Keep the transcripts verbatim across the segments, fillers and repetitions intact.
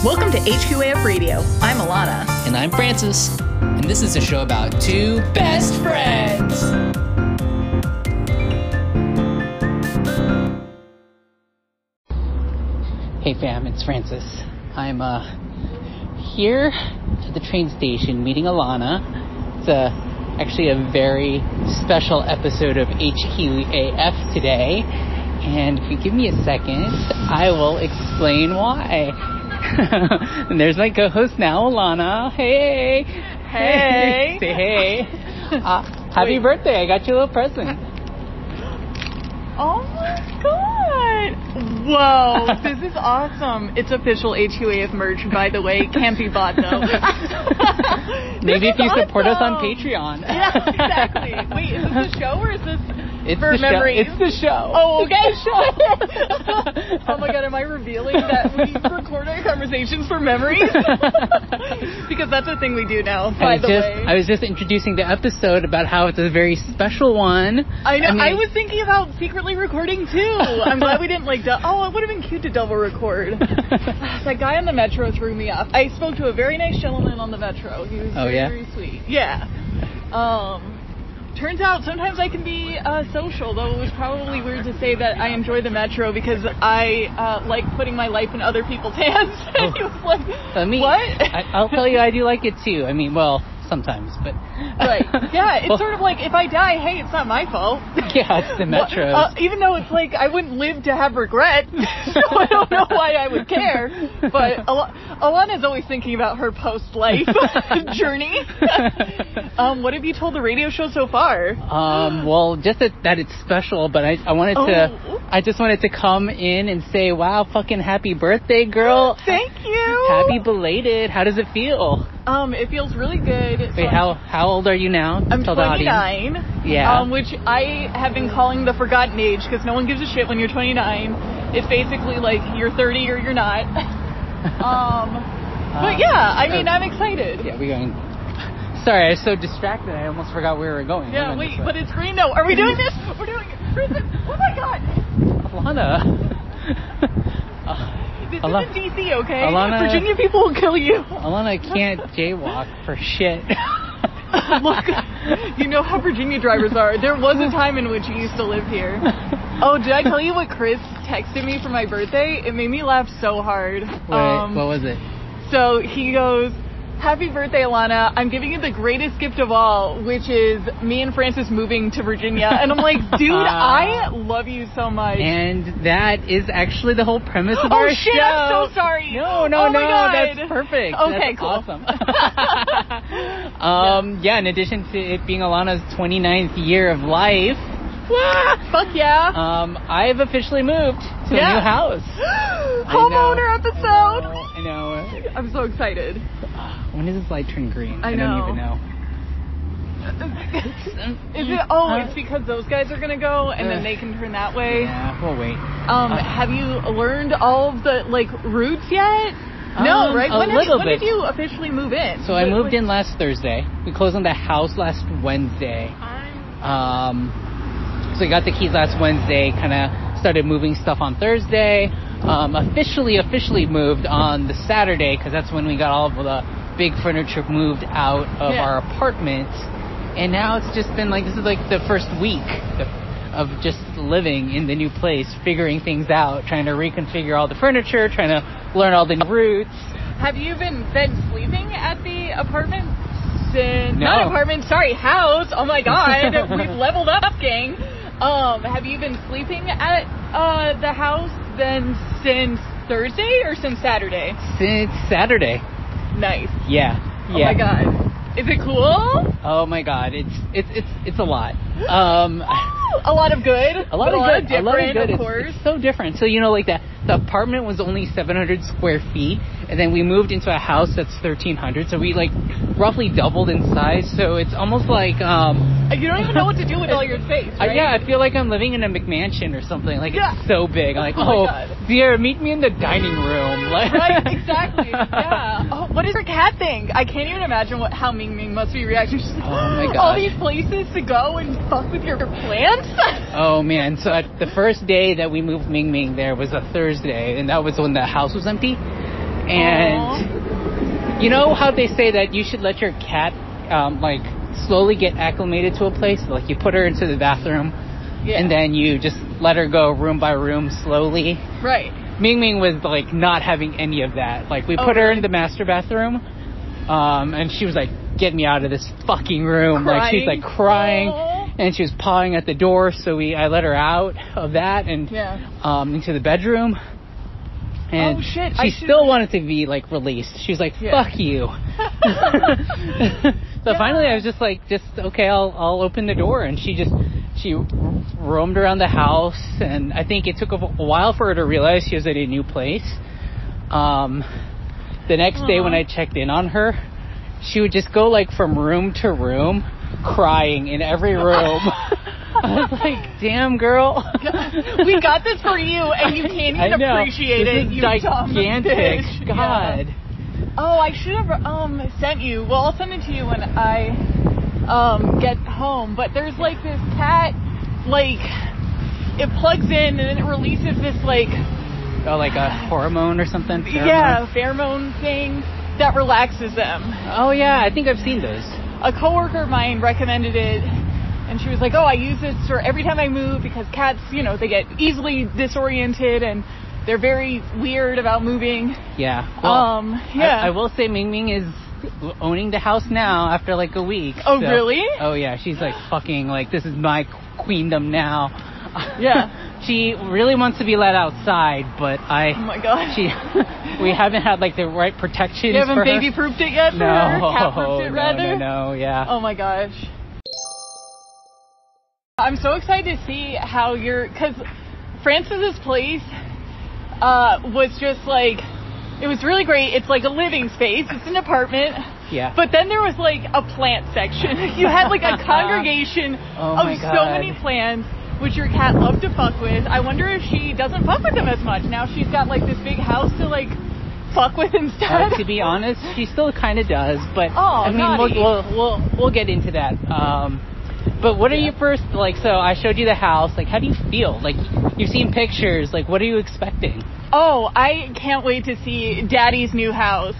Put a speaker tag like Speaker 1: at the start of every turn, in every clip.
Speaker 1: Welcome to H Q A F Radio. I'm Alana.
Speaker 2: And I'm Francis. And this is a show about two best friends. Hey fam, it's Francis. I'm uh, here at the train station meeting Alana. It's a, actually a very special episode of H Q A F today. And if you give me a second, I will explain why. And there's my co-host now, Alana. Hey.
Speaker 1: Hey.
Speaker 2: Say hey. Uh, happy Wait. birthday. I got you a little present.
Speaker 1: Oh my god. Whoa. This is awesome. It's official H Q A F merch, by the way. Can't be bought, though.
Speaker 2: Maybe if you
Speaker 1: awesome.
Speaker 2: support us on Patreon.
Speaker 1: Yeah, exactly. Wait, is this a show or is this...
Speaker 2: It's
Speaker 1: for
Speaker 2: the
Speaker 1: memories.
Speaker 2: Show. It's the show.
Speaker 1: Oh, okay.
Speaker 2: It's the show.
Speaker 1: Oh my god, am I revealing that we record our conversations for memories? Because that's a thing we do now, by the
Speaker 2: just,
Speaker 1: way.
Speaker 2: I was just introducing the episode about how it's a very special one.
Speaker 1: I know. I, mean,
Speaker 2: I
Speaker 1: was thinking about secretly recording too. I'm glad we didn't like. Du- oh, it would have been cute to double record. That guy on the metro threw me off. I spoke to a very nice gentleman on the metro. He was
Speaker 2: oh,
Speaker 1: very,
Speaker 2: yeah?
Speaker 1: very sweet. Yeah. Um. Turns out sometimes I can be uh, social, though it was probably weird to say that I enjoy the metro because I uh, like putting my life in other people's hands. And he was like,
Speaker 2: I mean,
Speaker 1: what?
Speaker 2: I, I'll tell you, I do like it too. I mean, well, sometimes, but...
Speaker 1: Right. Yeah, it's
Speaker 2: well,
Speaker 1: sort of like, if I die, hey, it's not my fault.
Speaker 2: Yeah, it's the metro.
Speaker 1: Uh, even though it's like, I wouldn't live to have regret, so I don't know why I would care. But Al- Alana's always thinking about her post-life journey. um, what have you told the radio show so far?
Speaker 2: Um, well, just that, that it's special, but I, I wanted
Speaker 1: oh.
Speaker 2: to, I just wanted to come in and say, wow, fucking happy birthday, girl.
Speaker 1: Thank you.
Speaker 2: Happy belated. How does it feel?
Speaker 1: Um, it feels really good.
Speaker 2: Wait,
Speaker 1: so
Speaker 2: how how old are you now?
Speaker 1: I'm
Speaker 2: Tell
Speaker 1: twenty-nine.
Speaker 2: Yeah.
Speaker 1: Um, which I have been calling the forgotten age because no one gives a shit when you're twenty-nine. It's basically like you're thirty or you're not. um, but yeah, I mean, I'm excited.
Speaker 2: Yeah, we're going. Sorry, I was so distracted. I almost forgot where we were going.
Speaker 1: Yeah, wait, but it's green. No, are we doing this? We're doing it. Oh my god.
Speaker 2: Alana. uh,
Speaker 1: This
Speaker 2: Alana,
Speaker 1: isn't D C, okay?
Speaker 2: Alana,
Speaker 1: Virginia people will kill you.
Speaker 2: Alana can't jaywalk for shit.
Speaker 1: Look, you know how Virginia drivers are. There was a time in which you used to live here. Oh, did I tell you what Chris texted me for my birthday? It made me laugh so hard.
Speaker 2: Wait,
Speaker 1: um,
Speaker 2: what was it?
Speaker 1: So he goes, happy birthday, Alana. I'm giving you the greatest gift of all, which is me and Francis moving to Virginia. And I'm like, dude, uh, I love you so much.
Speaker 2: And that is actually the whole premise of
Speaker 1: oh,
Speaker 2: our
Speaker 1: shit,
Speaker 2: show.
Speaker 1: I'm so sorry.
Speaker 2: No, no,
Speaker 1: oh
Speaker 2: no,
Speaker 1: my God.
Speaker 2: that's perfect.
Speaker 1: Okay,
Speaker 2: that's
Speaker 1: cool.
Speaker 2: Awesome. um, yeah. yeah, in addition to it being Alana's twenty-ninth year of life,
Speaker 1: fuck yeah.
Speaker 2: Um, I've officially moved to
Speaker 1: yeah.
Speaker 2: a new house.
Speaker 1: Homeowner episode.
Speaker 2: I know.
Speaker 1: I'm so excited.
Speaker 2: When does this light turn green?
Speaker 1: I,
Speaker 2: I
Speaker 1: know.
Speaker 2: don't even know.
Speaker 1: Is it? Oh, it's because those guys are gonna go, and uh, then they can turn that way.
Speaker 2: Yeah, we'll wait.
Speaker 1: Um,
Speaker 2: uh,
Speaker 1: have you learned all of the like routes yet?
Speaker 2: Um,
Speaker 1: no, right?
Speaker 2: A
Speaker 1: When,
Speaker 2: little
Speaker 1: have,
Speaker 2: bit.
Speaker 1: when did you officially move in?
Speaker 2: So I moved in last Thursday. We closed on the house last Wednesday. Um, so I got the keys last Wednesday. Kind of started moving stuff on Thursday. Um, officially, officially moved on the Saturday because that's when we got all of the big furniture moved out of
Speaker 1: yeah.
Speaker 2: our apartment. And now it's just been like, this is like the first week of just living in the new place, figuring things out, trying to reconfigure all the furniture, trying to learn all the new routes.
Speaker 1: Have you been been sleeping at the apartment since?
Speaker 2: No.
Speaker 1: Not apartment, sorry, house. Oh my god, we've leveled up, gang. Um, have you been sleeping at uh, the house then since Thursday or since Saturday?
Speaker 2: Since Saturday.
Speaker 1: Nice.
Speaker 2: Yeah.
Speaker 1: Oh
Speaker 2: yeah.
Speaker 1: my god. Is it cool?
Speaker 2: Oh my god, it's it's it's it's a lot. Um,
Speaker 1: a lot of good.
Speaker 2: A lot
Speaker 1: a
Speaker 2: of
Speaker 1: lot
Speaker 2: good.
Speaker 1: Of different,
Speaker 2: a lot of good.
Speaker 1: Of
Speaker 2: it's,
Speaker 1: course.
Speaker 2: It's so different. So you know, like that. The apartment was only seven hundred square feet, and then we moved into a house that's thirteen hundred. So we like roughly doubled in size. So it's almost like um.
Speaker 1: You don't even know what to do with all your space, right?
Speaker 2: Uh, yeah, I feel like I'm living in a McMansion or something. Like
Speaker 1: yeah.
Speaker 2: it's so big. I'm like,
Speaker 1: oh,
Speaker 2: oh, dear, meet me in the dining room. Like,
Speaker 1: right, exactly. Yeah. Oh, what is her cat thing? I can't even imagine what how Ming Ming must be reacting. She's like,
Speaker 2: oh my god.
Speaker 1: All these places to go and fuck with your plants.
Speaker 2: Oh man. So at the first day that we moved Ming Ming there was a Thursday, and that was when the house was empty. And you know how they say that you should let your cat um, like slowly get acclimated to a place? Like you put her into the bathroom yeah. and then you just let her go room by room slowly.
Speaker 1: Right.
Speaker 2: Ming Ming was like not having any of that. Like we
Speaker 1: oh,
Speaker 2: put her
Speaker 1: really?
Speaker 2: in the master bathroom um, and she was like, get me out of this fucking room.
Speaker 1: Crying?
Speaker 2: Like she's like crying.
Speaker 1: Aww.
Speaker 2: And she was pawing at the door, so we I let her out of that and
Speaker 1: yeah.
Speaker 2: um, into the bedroom. And
Speaker 1: oh, shit.
Speaker 2: she
Speaker 1: I
Speaker 2: still
Speaker 1: should...
Speaker 2: wanted to be, like, released. She was like,
Speaker 1: yeah.
Speaker 2: fuck you. so
Speaker 1: yeah.
Speaker 2: finally I was just like, just, okay, I'll I'll open the door. And she just, she roamed around the house. And I think it took a while for her to realize she was at a new place. Um, the next Aww. day when I checked in on her, she would just go, like, from room to room, crying in every room. I was like, damn, girl.
Speaker 1: We got this for you, and you can't even appreciate
Speaker 2: this
Speaker 1: it.
Speaker 2: Is
Speaker 1: you
Speaker 2: gigantic. God.
Speaker 1: Yeah. Oh, I should have um sent you. Well, I'll send it to you when I um get home. But there's, like, this cat, like, it plugs in, and then it releases this, like...
Speaker 2: Oh, like a hormone or something? Pheromone?
Speaker 1: Yeah, pheromone thing that relaxes them.
Speaker 2: Oh, yeah, I think I've seen those.
Speaker 1: A coworker of mine recommended it, and she was like, oh, I use this for every time I move because cats, you know, they get easily disoriented and they're very weird about moving.
Speaker 2: Yeah. Well,
Speaker 1: um, yeah.
Speaker 2: I, I will say Ming Ming is owning the house now after like a week.
Speaker 1: Oh,
Speaker 2: so,
Speaker 1: really?
Speaker 2: Oh, yeah. She's like fucking like, this is my queendom now.
Speaker 1: Yeah.
Speaker 2: She really wants to be let outside, but I...
Speaker 1: Oh, my God.
Speaker 2: She, we haven't had, like, the right protections
Speaker 1: You haven't
Speaker 2: for
Speaker 1: baby-proofed it yet for
Speaker 2: no,
Speaker 1: her? Cat-proofed it,
Speaker 2: no,
Speaker 1: rather?
Speaker 2: No, no, yeah.
Speaker 1: Oh, my gosh. I'm so excited to see how you're... Because Frances's place uh, was just, like... It was really great. It's, like, a living space. It's an apartment.
Speaker 2: Yeah.
Speaker 1: But then there was, like, a plant section. You had, like, a congregation
Speaker 2: oh
Speaker 1: of
Speaker 2: my God.
Speaker 1: so many plants, which your cat loved to fuck with. I wonder if she doesn't fuck with them as much. Now she's got, like, this big house to, like, fuck with instead.
Speaker 2: Uh, to be honest, she still kind of does. But,
Speaker 1: oh,
Speaker 2: I mean,
Speaker 1: naughty.
Speaker 2: we'll, we'll, we'll, we'll get into that. Um, but what are
Speaker 1: yeah.
Speaker 2: you first, like, so I showed you the house. Like, how do you feel? Like, you've seen pictures. Like, what are you expecting?
Speaker 1: Oh, I can't wait to see Daddy's new house.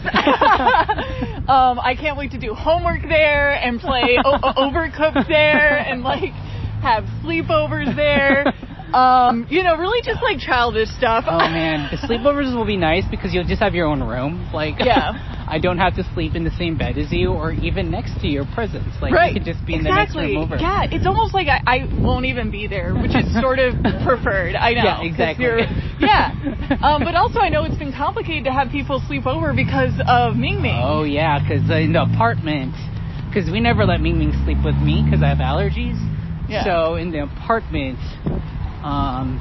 Speaker 1: um, I can't wait to do homework there and play o- Overcooked there and, like, have sleepovers there. Um, you know, really just, like, childish stuff.
Speaker 2: Oh, man. The sleepovers will be nice because you'll just have your own room. Like,
Speaker 1: yeah.
Speaker 2: I don't have to sleep in the same bed as you or even next to your presence. Like,
Speaker 1: right.
Speaker 2: you could just be in
Speaker 1: exactly.
Speaker 2: the next room over.
Speaker 1: Yeah, it's almost like I, I won't even be there, which is sort of preferred. I know.
Speaker 2: Yeah, exactly.
Speaker 1: Yeah. Um, but also I know it's been complicated to have people sleep over because of Ming Ming.
Speaker 2: Oh, yeah, because in the apartment, because we never let Ming Ming sleep with me because I have allergies.
Speaker 1: Yeah.
Speaker 2: So in the apartment, um,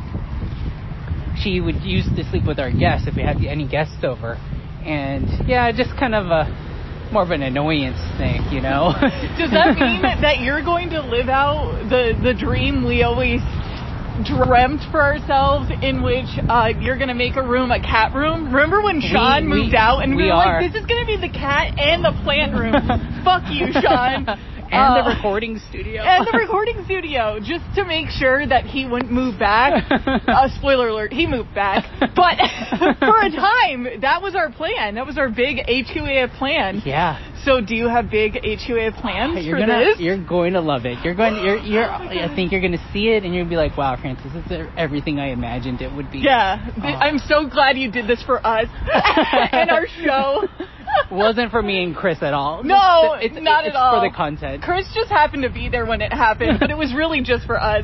Speaker 2: she would use to sleep with our guests if we had any guests over. And, yeah, just kind of a more of an annoyance thing, you know?
Speaker 1: Does that mean that you're going to live out the, the dream we always dreamt for ourselves, in which uh, you're going to make a room a cat room? Remember when Sean
Speaker 2: we,
Speaker 1: moved
Speaker 2: we,
Speaker 1: out and we,
Speaker 2: we
Speaker 1: were
Speaker 2: are.
Speaker 1: like, this is going to be the cat and the plant room. Fuck you, Sean.
Speaker 2: And
Speaker 1: uh,
Speaker 2: the recording studio.
Speaker 1: And the recording studio, just to make sure that he wouldn't move back. uh, spoiler alert, he moved back. But for a time, that was our plan. That was our big H Q A F plan.
Speaker 2: Yeah.
Speaker 1: So do you have big H Q A F plans
Speaker 2: you're
Speaker 1: for
Speaker 2: gonna,
Speaker 1: this?
Speaker 2: You're going to love it. You're going. You're. You're. I think you're going to see it, and you're going to be like, "Wow, Francis, it's everything I imagined it would be."
Speaker 1: Yeah.
Speaker 2: Oh.
Speaker 1: I'm so glad you did this for us and our show.
Speaker 2: Wasn't for me and Chris at all.
Speaker 1: No,
Speaker 2: it's, it's,
Speaker 1: not
Speaker 2: it's
Speaker 1: at all.
Speaker 2: for the content.
Speaker 1: Chris just happened to be there when it happened, but it was really just for us.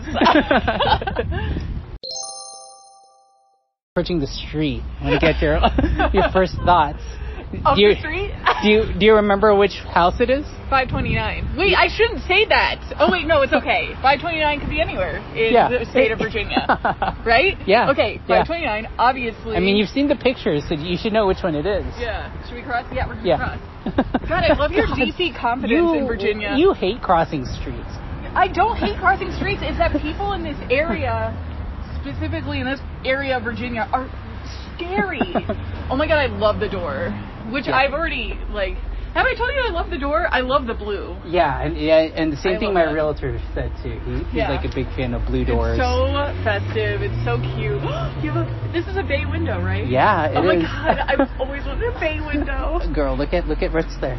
Speaker 2: Approaching the street, I want to get your your first thoughts.
Speaker 1: Off
Speaker 2: do you,
Speaker 1: the street?
Speaker 2: do you do you remember which house it is?
Speaker 1: five twenty-nine. Wait, I shouldn't say that. Oh wait, no, it's okay. five twenty-nine could be anywhere in
Speaker 2: yeah.
Speaker 1: the state of Virginia, right?
Speaker 2: Yeah.
Speaker 1: Okay, five twenty-nine. Yeah. Obviously.
Speaker 2: I mean, you've seen the pictures, so you should know which one it is.
Speaker 1: Yeah. Should we cross? Yeah, we're gonna
Speaker 2: yeah.
Speaker 1: cross. God, I love your D C confidence
Speaker 2: you,
Speaker 1: in Virginia.
Speaker 2: You hate crossing streets.
Speaker 1: I don't hate crossing streets. It's that people in this area, specifically in this area of Virginia, are scary. Oh my God, I love the door. Which yeah. I've already, like, Have I told you I love the door? I love the blue.
Speaker 2: Yeah, and yeah, and the same
Speaker 1: I
Speaker 2: thing
Speaker 1: love
Speaker 2: my
Speaker 1: that.
Speaker 2: realtor said too. He, he's
Speaker 1: Yeah.
Speaker 2: like a big fan of blue doors.
Speaker 1: It's so festive. It's so cute. You have a, this is a bay window, right?
Speaker 2: Yeah, it
Speaker 1: oh my
Speaker 2: is.
Speaker 1: god, I've always wanted a bay window.
Speaker 2: Girl, look at look at what's there.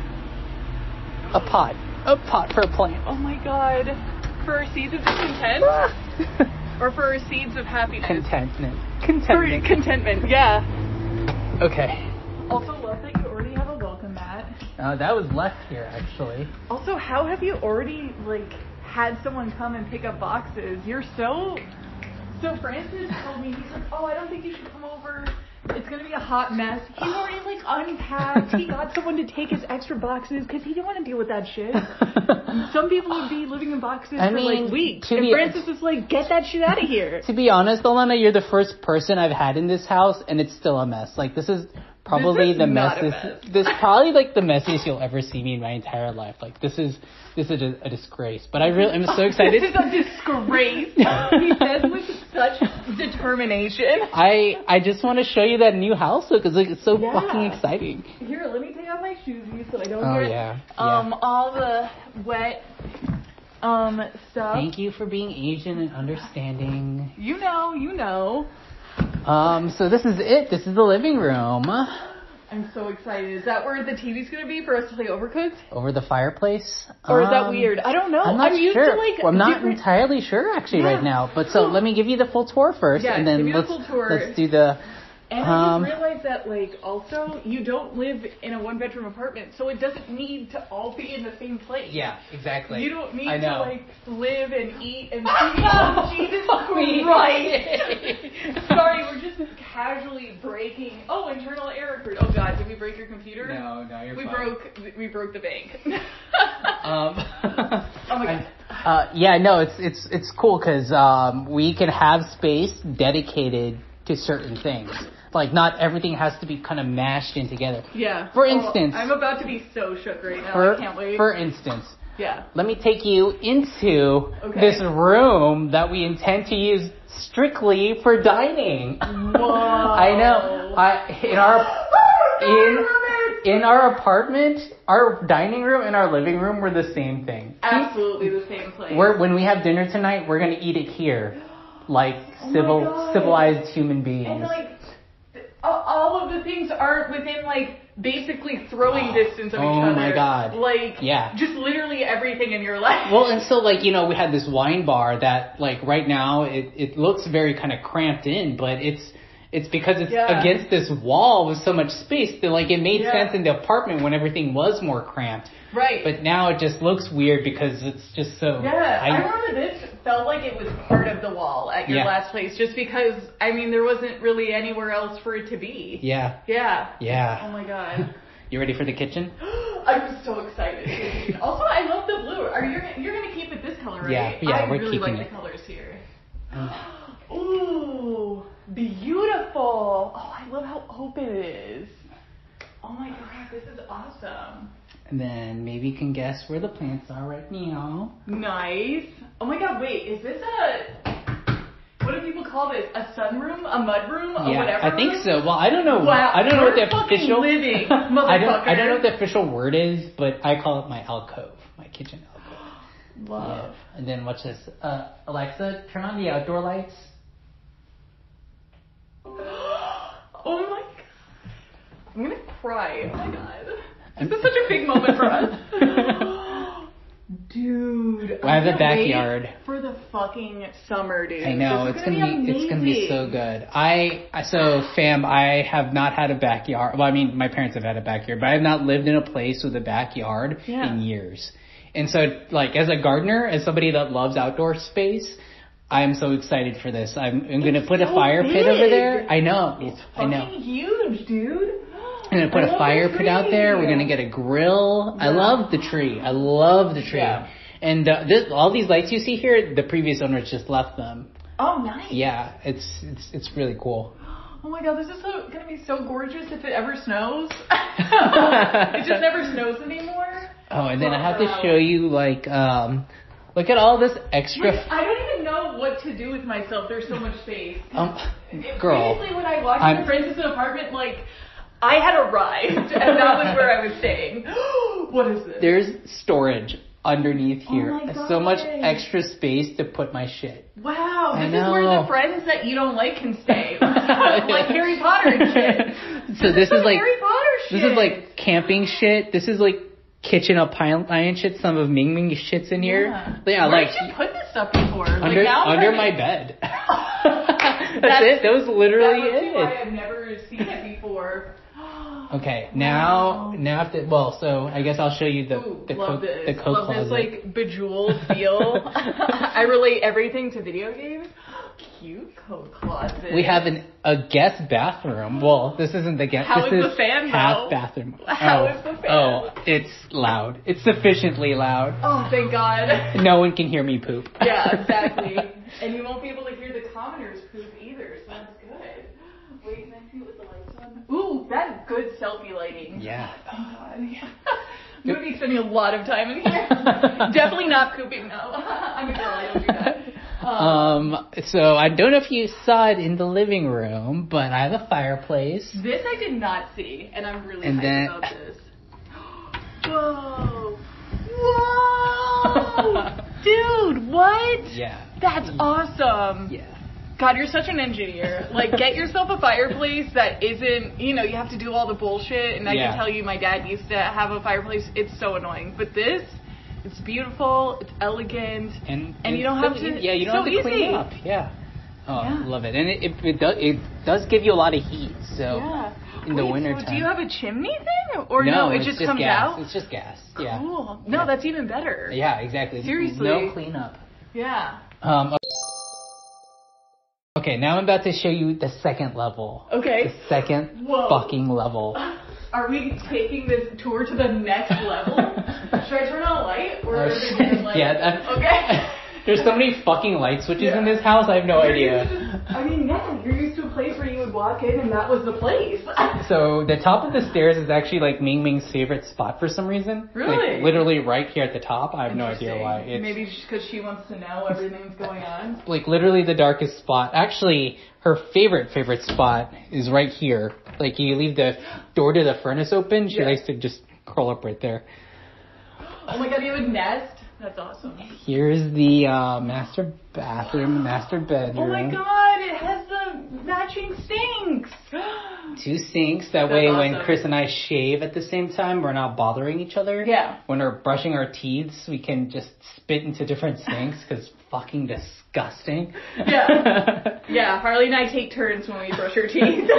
Speaker 2: A pot, a pot for a plant.
Speaker 1: Oh my god. For seeds of discontent? Or for seeds of happiness?
Speaker 2: Contentment.
Speaker 1: For
Speaker 2: Contentment.
Speaker 1: contentment, yeah.
Speaker 2: Okay.
Speaker 1: Also love that you already have a welcome mat.
Speaker 2: Uh, that was left here actually.
Speaker 1: Also, how have you already, like, had someone come and pick up boxes? You're so... So Francis told me, he's like, oh, I don't think you should come over. It's going to be a hot mess. He already, like, unpacked. He got someone to take his extra boxes because he didn't want to deal with that shit. Some people would be living in boxes
Speaker 2: I
Speaker 1: for,
Speaker 2: mean,
Speaker 1: like, weeks.
Speaker 2: to
Speaker 1: And
Speaker 2: be-
Speaker 1: Francis is like, get that shit out of here.
Speaker 2: To be honest, Alana, you're the first person I've had in this house, and it's still a mess. Like, this is probably
Speaker 1: This is
Speaker 2: the
Speaker 1: not a
Speaker 2: messiest.
Speaker 1: mess.
Speaker 2: This is probably like the messiest you'll ever see me in my entire life. Like, this is this is a, a disgrace. But I really, I'm so excited.
Speaker 1: This is a disgrace. He says with such determination.
Speaker 2: I I just want to show you that new house look. It's like it's so
Speaker 1: Yeah.
Speaker 2: fucking exciting.
Speaker 1: Here, let me take off my shoes so I don't
Speaker 2: Oh,
Speaker 1: get
Speaker 2: yeah,
Speaker 1: um
Speaker 2: yeah.
Speaker 1: all the wet um stuff.
Speaker 2: Thank you for being Asian and understanding.
Speaker 1: You know, you know.
Speaker 2: Um, so this is it. This is the living room.
Speaker 1: I'm so excited. Is that where the T V's gonna be for us to play Overcooked?
Speaker 2: Over the fireplace.
Speaker 1: Or is that
Speaker 2: Um,
Speaker 1: weird? I don't know.
Speaker 2: I'm not
Speaker 1: used
Speaker 2: sure.
Speaker 1: to like
Speaker 2: well, I'm not
Speaker 1: different...
Speaker 2: entirely sure actually
Speaker 1: Yeah.
Speaker 2: right now. But so let me give you the full tour first,
Speaker 1: Yeah,
Speaker 2: and then
Speaker 1: give me the
Speaker 2: let's
Speaker 1: full tour.
Speaker 2: let's do the.
Speaker 1: And
Speaker 2: Um,
Speaker 1: I just realized that, like, also, you don't live in a one-bedroom apartment, so it doesn't need to all be in the same place.
Speaker 2: Yeah, exactly.
Speaker 1: You don't need
Speaker 2: I know.
Speaker 1: to, like, live and eat and see. Oh, Jesus Christ! Sorry, we're just casually breaking. Oh, internal error code. Oh, God, did we break your computer?
Speaker 2: No, no, you're
Speaker 1: we
Speaker 2: fine.
Speaker 1: broke. We broke the bank.
Speaker 2: Um,
Speaker 1: oh my God.
Speaker 2: Uh, yeah, no, it's it's it's cool because um, we can have space dedicated to certain things. Like, not everything has to be kind of mashed in together.
Speaker 1: Yeah.
Speaker 2: For
Speaker 1: Oh,
Speaker 2: instance,
Speaker 1: I'm about to be so shook right now.
Speaker 2: for,
Speaker 1: I can't wait.
Speaker 2: for instance,
Speaker 1: yeah.
Speaker 2: let me take you into
Speaker 1: Okay.
Speaker 2: this room that we intend to use strictly for dining.
Speaker 1: Whoa.
Speaker 2: I know. I in our in in our apartment, our dining room and our living room were the same thing.
Speaker 1: Absolutely the same place.
Speaker 2: We're when we have dinner tonight, we're gonna eat it here, like
Speaker 1: Oh my
Speaker 2: civil
Speaker 1: God.
Speaker 2: civilized human beings.
Speaker 1: And like, th- all- all of the things are within like basically throwing distance of each
Speaker 2: Oh
Speaker 1: other.
Speaker 2: my God.
Speaker 1: Like,
Speaker 2: Yeah.
Speaker 1: just literally everything in your life.
Speaker 2: Well, and so like, you know, we had this wine bar that like right now it, it looks very kind of cramped in, but it's it's because it's
Speaker 1: Yeah.
Speaker 2: against this wall with so much space that like it made
Speaker 1: Yeah.
Speaker 2: sense in the apartment when everything was more cramped.
Speaker 1: Right.
Speaker 2: But now it just looks weird because it's just so.
Speaker 1: yeah, I,
Speaker 2: I-
Speaker 1: remember this felt like it was part of the wall at your
Speaker 2: Yeah.
Speaker 1: last place, just because I mean there wasn't really anywhere else for it to be.
Speaker 2: Yeah.
Speaker 1: Yeah.
Speaker 2: Yeah.
Speaker 1: Oh my God.
Speaker 2: You ready for the kitchen?
Speaker 1: I'm so excited. Also, I love the blue. Are you you're gonna keep it this color, right?
Speaker 2: Yeah, yeah,
Speaker 1: I
Speaker 2: we're
Speaker 1: really
Speaker 2: keeping
Speaker 1: like
Speaker 2: it.
Speaker 1: the colors here. Ooh, beautiful. Oh, I love how open it is. Oh my God, this is awesome.
Speaker 2: And then maybe you can guess where the plants are right now.
Speaker 1: Nice. Oh my God, wait, is this a, what do people call this? A sunroom? A mudroom? A
Speaker 2: Yeah,
Speaker 1: whatever?
Speaker 2: I think so. Well, I don't know.
Speaker 1: Wow,
Speaker 2: I don't know what
Speaker 1: we're
Speaker 2: the
Speaker 1: fucking
Speaker 2: official.
Speaker 1: living,
Speaker 2: I don't. I
Speaker 1: motherfucker.
Speaker 2: don't know what the official word is, but I call it my alcove, my kitchen alcove.
Speaker 1: Love.
Speaker 2: Yeah. And then watch this. Uh, Alexa, turn on the outdoor lights.
Speaker 1: Oh my God. I'm gonna cry. Oh my God. This is such a big moment for us. Dude.
Speaker 2: I have a
Speaker 1: can't
Speaker 2: backyard.
Speaker 1: wait for the fucking summer, dude.
Speaker 2: I know
Speaker 1: This
Speaker 2: it's
Speaker 1: is
Speaker 2: gonna be, it's gonna be so
Speaker 1: amazing.
Speaker 2: good. I I- so fam, I have not had a backyard. Well, I mean, my parents have had a backyard, but I have not lived in a place with a backyard
Speaker 1: Yeah.
Speaker 2: in years. And so, like, as a gardener, as somebody that loves outdoor space, I'm so excited for this. I'm, I'm gonna
Speaker 1: It's
Speaker 2: put a
Speaker 1: so
Speaker 2: fire pit over
Speaker 1: big.
Speaker 2: there. I know,
Speaker 1: It's
Speaker 2: I know.
Speaker 1: fucking huge, dude.
Speaker 2: I'm gonna put
Speaker 1: I
Speaker 2: a
Speaker 1: love
Speaker 2: fire
Speaker 1: the
Speaker 2: pit out there.
Speaker 1: tree.
Speaker 2: We're gonna get a grill. I
Speaker 1: Yeah.
Speaker 2: love the tree. I love the tree.
Speaker 1: Yeah.
Speaker 2: And uh, this, all these lights you see here, the previous owners just left them.
Speaker 1: Oh, nice.
Speaker 2: Yeah, it's it's it's really cool.
Speaker 1: Oh my God, this is so, gonna be so gorgeous if it ever snows. It just never snows anymore.
Speaker 2: Oh, and then I have to
Speaker 1: Wow.
Speaker 2: show you like, um, look at all this extra.
Speaker 1: Like, I don't even know what to do with myself. There's so much space.
Speaker 2: um,
Speaker 1: It-
Speaker 2: girl,
Speaker 1: Previously, when I walked
Speaker 2: I'm-
Speaker 1: into Francis' apartment, like, I had arrived, and that was where I was staying. What is this?
Speaker 2: There's storage underneath here.
Speaker 1: Oh my God.
Speaker 2: So much extra space to put my shit.
Speaker 1: Wow,
Speaker 2: I
Speaker 1: this
Speaker 2: know.
Speaker 1: is where the friends that you don't like can stay. Like Harry Potter and shit.
Speaker 2: So this,
Speaker 1: this is
Speaker 2: is like
Speaker 1: Harry Potter shit.
Speaker 2: This is like camping shit. This is like kitchen appliance shit. Some of Ming Ming's shit's in here.
Speaker 1: Yeah,
Speaker 2: yeah
Speaker 1: Where
Speaker 2: like
Speaker 1: did you put this stuff before?
Speaker 2: under
Speaker 1: like now I'm
Speaker 2: under
Speaker 1: trying
Speaker 2: my
Speaker 1: to-
Speaker 2: bed. That's, That's it. That was literally
Speaker 1: that must be
Speaker 2: it.
Speaker 1: why I've never seen it before.
Speaker 2: Okay, now
Speaker 1: Wow.
Speaker 2: now after well, so I guess I'll show you the
Speaker 1: Ooh,
Speaker 2: the
Speaker 1: love
Speaker 2: coat
Speaker 1: this.
Speaker 2: the coat
Speaker 1: love
Speaker 2: closet.
Speaker 1: this like bejeweled feel. I relate everything to video games. Cute coat closet.
Speaker 2: We have an a guest bathroom. Well, this isn't the guest.
Speaker 1: How
Speaker 2: this
Speaker 1: is
Speaker 2: is
Speaker 1: the fan,
Speaker 2: half
Speaker 1: though?
Speaker 2: bathroom.
Speaker 1: How
Speaker 2: oh,
Speaker 1: is the fan?
Speaker 2: Oh, it's loud. It's sufficiently loud.
Speaker 1: Oh, thank God.
Speaker 2: No one can hear me poop.
Speaker 1: Yeah, exactly. And you won't be able to hear the commoners poop either, so that's good. Wait, can I see what the lights on? Ooh, that's good selfie lighting.
Speaker 2: Yeah.
Speaker 1: Thank God. Yeah. I'm going to be spending a lot of time in here. Definitely not pooping, though. I'm a girl, I don't do that. Um,
Speaker 2: Um. So I don't know if you saw it in the living room, but I have a fireplace.
Speaker 1: This I did not see, and I'm really
Speaker 2: And
Speaker 1: hyped
Speaker 2: then-
Speaker 1: about this. Whoa. Whoa. Dude, what?
Speaker 2: Yeah.
Speaker 1: That's awesome.
Speaker 2: Yeah.
Speaker 1: God, you're such an engineer. Like, get yourself a fireplace that isn't, you know, you have to do all the bullshit. And I
Speaker 2: Yeah.
Speaker 1: can tell you, my dad used to have a fireplace. It's so annoying. But this, it's beautiful. It's elegant.
Speaker 2: And
Speaker 1: And you
Speaker 2: it's
Speaker 1: don't
Speaker 2: so
Speaker 1: have to-
Speaker 2: e- Yeah, you don't
Speaker 1: so
Speaker 2: have to clean
Speaker 1: easy.
Speaker 2: it up. Yeah. Oh,
Speaker 1: Yeah.
Speaker 2: love it. And it it, it does it does give you a lot of heat. So
Speaker 1: Yeah.
Speaker 2: in the
Speaker 1: Wait,
Speaker 2: winter
Speaker 1: so
Speaker 2: time.
Speaker 1: do you have a chimney thing? Or no, it
Speaker 2: it's
Speaker 1: just, comes
Speaker 2: gas.
Speaker 1: out?
Speaker 2: It's just gas. Yeah.
Speaker 1: Cool. No,
Speaker 2: Yeah.
Speaker 1: that's even better.
Speaker 2: Yeah, exactly.
Speaker 1: Seriously.
Speaker 2: No cleanup.
Speaker 1: Yeah.
Speaker 2: Um. Okay, now I'm about to show you the second level.
Speaker 1: Okay.
Speaker 2: The second
Speaker 1: Whoa.
Speaker 2: fucking level.
Speaker 1: Are we taking this tour to the next level? Should I turn on a light? Or is it just like...
Speaker 2: Yeah. That,
Speaker 1: Okay.
Speaker 2: There's so many fucking light switches
Speaker 1: Yeah.
Speaker 2: in this house. I have no
Speaker 1: You're
Speaker 2: idea.
Speaker 1: used to- I mean, yeah, you're used to a place where you would walk in and that was the place.
Speaker 2: So the top of the stairs is actually like Ming Ming's favorite spot for some reason.
Speaker 1: Really?
Speaker 2: Like, literally right here at the top. I have no idea why. It's
Speaker 1: Maybe because she wants to know everything's going on.
Speaker 2: like literally the darkest spot. Actually, her favorite favorite spot is right here. Like you leave the door to the furnace open, she
Speaker 1: Yeah.
Speaker 2: likes to just curl up right there.
Speaker 1: Oh my God, you have a nest? That's awesome.
Speaker 2: Here's the uh, master bathroom, master bedroom.
Speaker 1: Oh my God, it has the matching sinks.
Speaker 2: Two sinks. That
Speaker 1: That's
Speaker 2: way, when
Speaker 1: awesome.
Speaker 2: Chris and I shave at the same time, we're not bothering each other.
Speaker 1: Yeah.
Speaker 2: When we're brushing our teeth, we can just spit into different sinks because fucking disgusting.
Speaker 1: Yeah. Yeah, Harley and I take turns when we brush our teeth.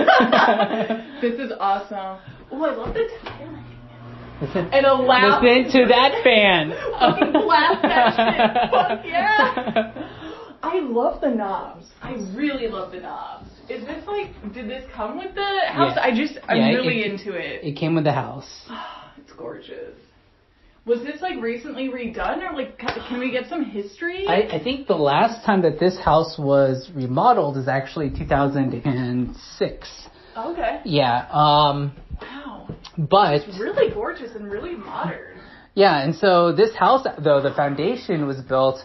Speaker 1: This is awesome. Oh, I love the tiling.
Speaker 2: Listen,
Speaker 1: And a loud...
Speaker 2: listen to that fan.
Speaker 1: Fucking blast that shit. Fuck yeah. I love the knobs. I really love the knobs. Is this like, did this come with the house?
Speaker 2: Yeah.
Speaker 1: I just, I'm
Speaker 2: Yeah,
Speaker 1: really
Speaker 2: it-
Speaker 1: into it.
Speaker 2: It came with the house.
Speaker 1: It's gorgeous. Was this like recently redone or like, ca- can we get some history?
Speaker 2: I, I think the last time that this house was remodeled is actually two thousand six.
Speaker 1: Okay.
Speaker 2: Yeah. Um.
Speaker 1: Wow.
Speaker 2: But
Speaker 1: It's really gorgeous and really modern.
Speaker 2: yeah, and so this house, though, the foundation was built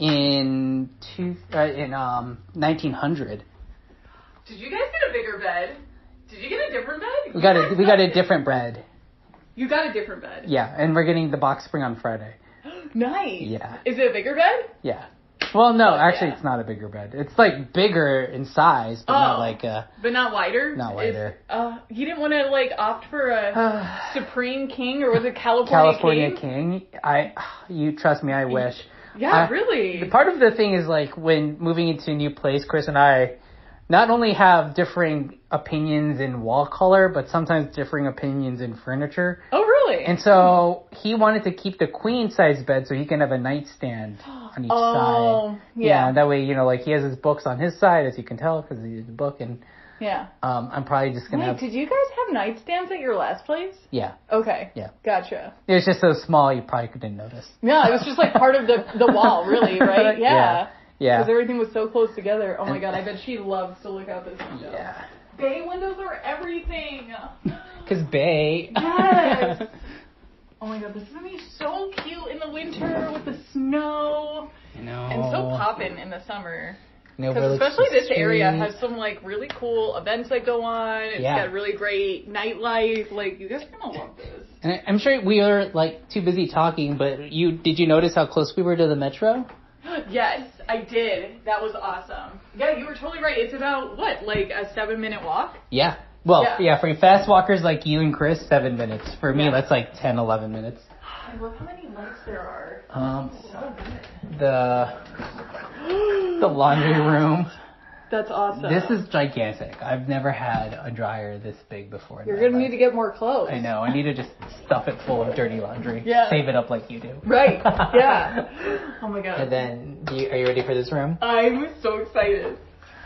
Speaker 2: in two uh, in um nineteen hundred.
Speaker 1: Did you guys get a bigger bed? Did you get a different bed?
Speaker 2: We got a we got a different bed.
Speaker 1: You got a different bed.
Speaker 2: Yeah, and we're getting the box spring on Friday.
Speaker 1: Nice.
Speaker 2: Yeah.
Speaker 1: Is it a bigger bed?
Speaker 2: Yeah. Well, no,
Speaker 1: Fuck
Speaker 2: actually,
Speaker 1: yeah.
Speaker 2: it's not a bigger bed. It's like bigger in size, but not
Speaker 1: Oh.
Speaker 2: like a.
Speaker 1: But not wider?
Speaker 2: Not wider.
Speaker 1: Is, uh, you didn't want to like opt for a
Speaker 2: Uh,
Speaker 1: Supreme King or was it California,
Speaker 2: California
Speaker 1: King?
Speaker 2: King. I, you trust me, I wish.
Speaker 1: Yeah,
Speaker 2: I-
Speaker 1: really.
Speaker 2: The part of the thing is like when moving into a new place, Chris and I not only have differing opinions in wall color, but sometimes differing opinions in furniture.
Speaker 1: Oh, really?
Speaker 2: And so he wanted to keep the queen size bed so he can have a nightstand on each
Speaker 1: Oh,
Speaker 2: side.
Speaker 1: yeah.
Speaker 2: That way, you know, like he has his books on his side, as you can tell, because he's a book. And
Speaker 1: yeah.
Speaker 2: um, I'm probably just gonna
Speaker 1: Wait,
Speaker 2: have.
Speaker 1: did you guys have nightstands at your last place?
Speaker 2: Yeah,
Speaker 1: Okay.
Speaker 2: Yeah.
Speaker 1: Gotcha.
Speaker 2: it was just so small you probably couldn't notice.
Speaker 1: Yeah, it was just like part of the the wall, really, right? Yeah.
Speaker 2: Yeah.
Speaker 1: Because everything was so close together. Oh my God, I bet she loves to look out this window.
Speaker 2: Yeah.
Speaker 1: Bay windows are everything.
Speaker 2: Because Bay.
Speaker 1: Yes. Oh my God, this is gonna be so cute in the winter with the snow.
Speaker 2: You know.
Speaker 1: And so poppin' in the summer.
Speaker 2: And
Speaker 1: Because
Speaker 2: overlooks
Speaker 1: especially
Speaker 2: the
Speaker 1: this area
Speaker 2: street.
Speaker 1: has some like really cool events that go on. It's
Speaker 2: Yeah.
Speaker 1: got really great nightlife. Like you guys are gonna love this.
Speaker 2: And I, I'm sure we were like too busy talking, but you did you notice how close we were to the metro?
Speaker 1: Yes, I did. That was awesome. Yeah, you were totally right. It's about what, like a seven minute walk?
Speaker 2: Yeah. Well,
Speaker 1: Yeah.
Speaker 2: yeah, for fast walkers like you and Chris, seven minutes. For me,
Speaker 1: Yeah.
Speaker 2: that's like ten, eleven minutes.
Speaker 1: I love how many lights there are.
Speaker 2: Um,
Speaker 1: So good.
Speaker 2: the the laundry room.
Speaker 1: That's awesome.
Speaker 2: This is gigantic. I've never had a dryer this big before. in
Speaker 1: You're
Speaker 2: my
Speaker 1: gonna
Speaker 2: life.
Speaker 1: need to get more clothes.
Speaker 2: I know. I need to just stuff it full of dirty laundry.
Speaker 1: Yeah.
Speaker 2: Save it up like you do.
Speaker 1: Right. Yeah. Oh my god.
Speaker 2: And then, do you, are you ready for this room?
Speaker 1: I'm so excited.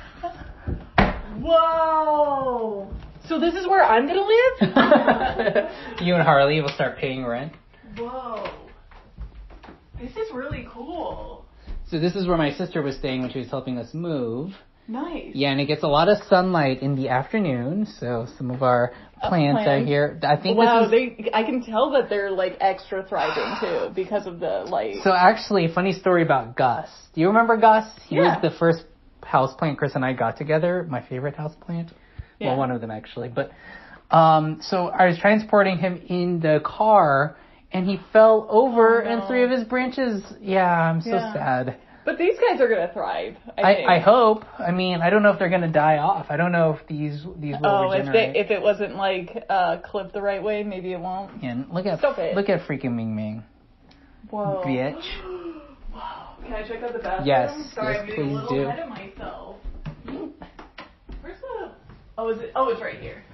Speaker 1: Whoa. So this is where I'm gonna live?
Speaker 2: You and Harley will start paying rent.
Speaker 1: Whoa. This is really cool.
Speaker 2: So this is where my sister was staying when she was helping us move.
Speaker 1: Nice.
Speaker 2: Yeah, and it gets a lot of sunlight in the afternoon, so some of our plants,
Speaker 1: plants.
Speaker 2: are here. I think
Speaker 1: Wow,
Speaker 2: this is...
Speaker 1: they I can tell that they're like extra thriving too because of the light.
Speaker 2: So actually, funny story about Gus. Do you remember Gus? He
Speaker 1: Yeah.
Speaker 2: was the first houseplant Chris and I got together. My favorite houseplant.
Speaker 1: Yeah.
Speaker 2: Well, one of them actually. But um, so I was transporting him in the car, and he fell over,
Speaker 1: Oh, no.
Speaker 2: and three of his branches. Yeah, I'm so
Speaker 1: Yeah.
Speaker 2: sad.
Speaker 1: But these guys are gonna thrive. I,
Speaker 2: I,
Speaker 1: think.
Speaker 2: I hope. I mean, I don't know if they're gonna die off. I don't know if these these will
Speaker 1: Oh, if
Speaker 2: regenerate.
Speaker 1: they, if it wasn't like uh, clipped the right way, maybe it won't.
Speaker 2: And look at
Speaker 1: Stop it.
Speaker 2: look at freaking Ming Ming,
Speaker 1: Whoa.
Speaker 2: bitch.
Speaker 1: Wow. Can I check out the bathroom?
Speaker 2: Yes,
Speaker 1: Sorry,
Speaker 2: yes,
Speaker 1: I'm getting a
Speaker 2: please
Speaker 1: little
Speaker 2: do.
Speaker 1: ahead of myself. Where's the? Oh, is it? Oh, it's right here.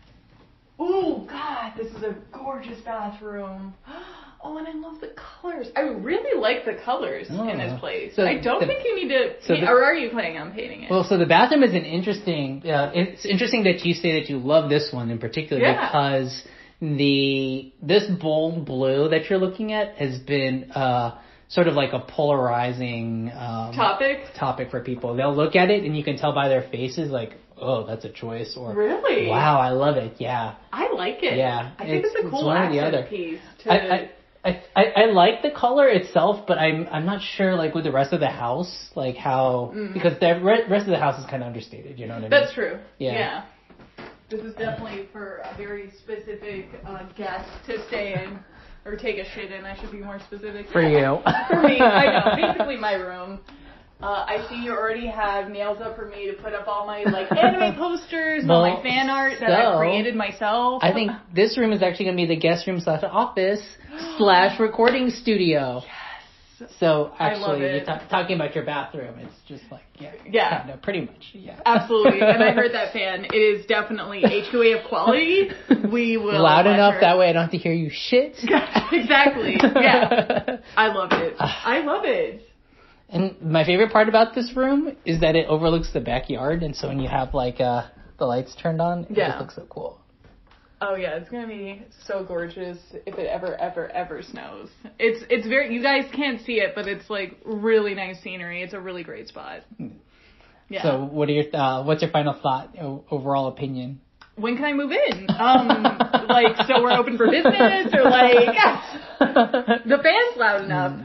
Speaker 1: Ooh, God, this is a gorgeous bathroom. Oh, and I love the colors. I really like the colors
Speaker 2: Oh.
Speaker 1: in this place.
Speaker 2: So
Speaker 1: I don't
Speaker 2: the-
Speaker 1: think you need to.
Speaker 2: so
Speaker 1: paint,
Speaker 2: the-
Speaker 1: or are you planning on painting it?
Speaker 2: Well, so the bathroom is an interesting. Uh, it's interesting that you say that you love this one in particular
Speaker 1: Yeah.
Speaker 2: because the this bold blue that you're looking at has been uh, sort of like a polarizing um,
Speaker 1: Topic?
Speaker 2: topic for people. They'll look at it and you can tell by their faces like, oh, that's a choice, or
Speaker 1: Really?
Speaker 2: wow, I love it. Yeah,
Speaker 1: I like it.
Speaker 2: Yeah,
Speaker 1: I think it's,
Speaker 2: it's-
Speaker 1: a
Speaker 2: it's
Speaker 1: cool
Speaker 2: one or the
Speaker 1: accent
Speaker 2: other.
Speaker 1: piece. To,
Speaker 2: I, I, I, I, I like the color itself, but I'm I'm not sure like with the rest of the house, like how
Speaker 1: Mm.
Speaker 2: because the re- rest of the house is kind of understated. You know what I mean?
Speaker 1: That's true.
Speaker 2: Yeah.
Speaker 1: Yeah. This is definitely for a very specific uh, guest to stay in or take a shit in. I should be more specific.
Speaker 2: For you.
Speaker 1: For me, I know. Basically, my room. Uh, I see you already have nails up for me to put up all my like anime posters and all my
Speaker 2: Well,
Speaker 1: fan art that
Speaker 2: so,
Speaker 1: I created myself.
Speaker 2: I think this room is actually going to be the guest room slash office slash recording studio.
Speaker 1: Yes.
Speaker 2: So
Speaker 1: I love
Speaker 2: actually,
Speaker 1: it.
Speaker 2: you're ta- talking about your bathroom. It's just like yeah,
Speaker 1: Yeah.
Speaker 2: kinda, pretty much, yeah.
Speaker 1: Absolutely. And I heard that, fan. It is definitely H Q A of quality. We will
Speaker 2: Loud
Speaker 1: let
Speaker 2: enough
Speaker 1: her-
Speaker 2: that way I don't have to hear you shit.
Speaker 1: Exactly. Yeah. I love it. I love it.
Speaker 2: And my favorite part about this room is that it overlooks the backyard, and so when you have like uh, the lights turned on, it
Speaker 1: Yeah.
Speaker 2: just looks so cool.
Speaker 1: Oh yeah, it's gonna be so gorgeous if it ever, ever, ever snows. It's it's very. You guys can't see it, but it's like really nice scenery. It's a really great spot. Yeah.
Speaker 2: So, what are your uh, what's your final thought, o- overall opinion?
Speaker 1: When can I move in? Um, like so we're open for business, or like the fan's loud enough.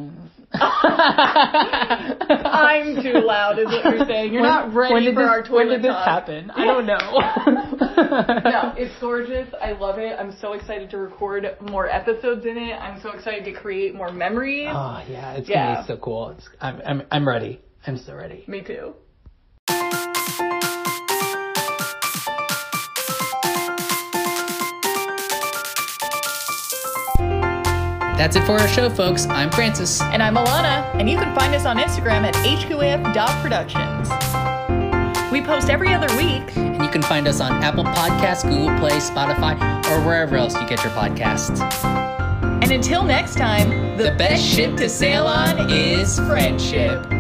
Speaker 1: I'm too loud, is what you're saying. You're
Speaker 2: When-
Speaker 1: not ready
Speaker 2: when did
Speaker 1: for
Speaker 2: this,
Speaker 1: our toilet
Speaker 2: When did this
Speaker 1: talk.
Speaker 2: happen? I don't know.
Speaker 1: No, it's gorgeous. I love it. I'm so excited to record more episodes in it. I'm so excited to create more memories.
Speaker 2: Oh yeah, it's
Speaker 1: Yeah.
Speaker 2: gonna be so cool. It's, I'm I'm I'm ready. I'm so ready.
Speaker 1: Me too.
Speaker 2: That's it for our show, folks. I'm Francis.
Speaker 1: And I'm Alana, and you can find us on Instagram at H Q A F dot productions. We post every other week.
Speaker 2: And you can find us on Apple Podcasts, Google Play, Spotify, or wherever else you get your podcasts.
Speaker 1: And until next time,
Speaker 2: The best ship to sail on is friendship.